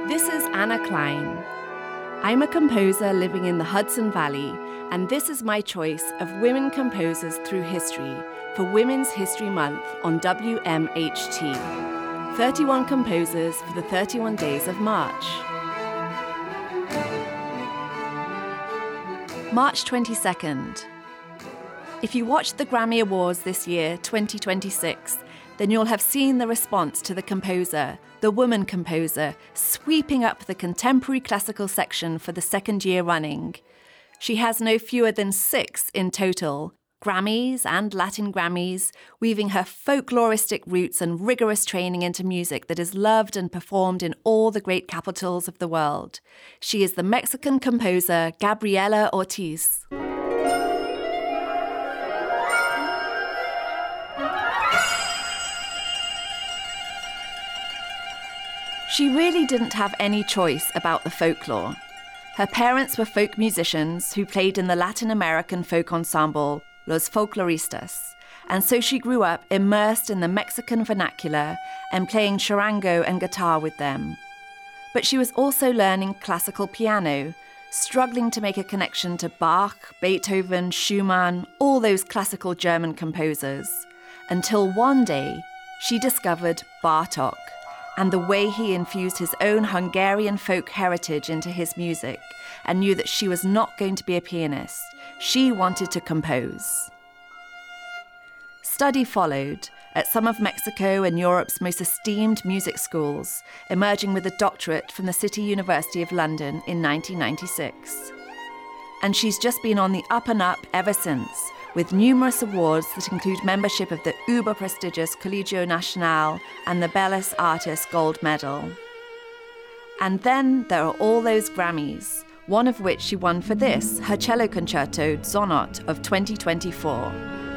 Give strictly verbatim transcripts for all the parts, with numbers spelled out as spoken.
This is Anna Klein. I'm a composer living in the Hudson Valley, and this is my choice of women composers through history for Women's History Month on W M H T. thirty-one composers for the thirty-one days of March. March twenty-second. If you watched the Grammy Awards this year, twenty twenty-six, then you'll have seen the response to the composer, the woman composer, sweeping up the contemporary classical section for the second year running. She has no fewer than six in total, Grammys and Latin Grammys, weaving her folkloristic roots and rigorous training into music that is loved and performed in all the great capitals of the world. She is the Mexican composer Gabriela Ortiz. She really didn't have any choice about the folklore. Her parents were folk musicians who played in the Latin American folk ensemble Los Folkloristas, and so she grew up immersed in the Mexican vernacular and playing charango and guitar with them. But she was also learning classical piano, struggling to make a connection to Bach, Beethoven, Schumann, all those classical German composers, until one day she discovered Bartók and the way he infused his own Hungarian folk heritage into his music, and knew that she was not going to be a pianist. She wanted to compose. Study followed at some of Mexico and Europe's most esteemed music schools, emerging with a doctorate from the City University of London in nineteen ninety-six. And she's just been on the up and up ever since, with numerous awards that include membership of the uber-prestigious Colegio Nacional and the Bellas Artes Gold Medal. And then there are all those Grammys, one of which she won for this, her cello concerto, Dzonot, of twenty twenty-four.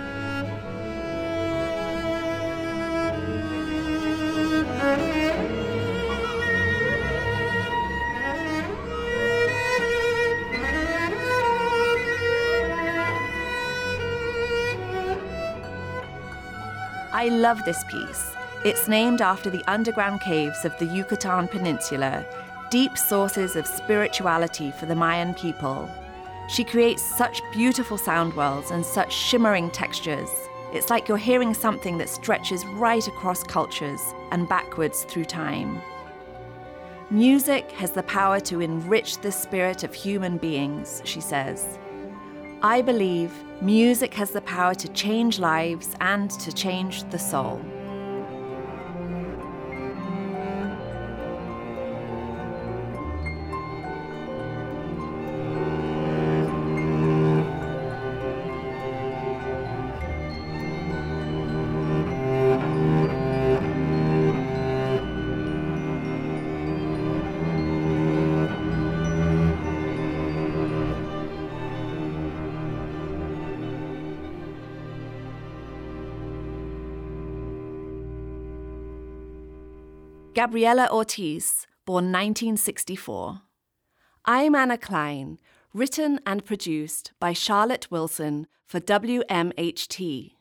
I love this piece. It's named after the underground caves of the Yucatan Peninsula, deep sources of spirituality for the Mayan people. She creates such beautiful sound worlds and such shimmering textures. It's like you're hearing something that stretches right across cultures and backwards through time. Music has the power to enrich the spirit of human beings, she says. I believe music has the power to change lives and to change the soul. Gabriela Ortiz, born nineteen sixty-four. I'm Anna Klein, written and produced by Charlotte Wilson for W M H T.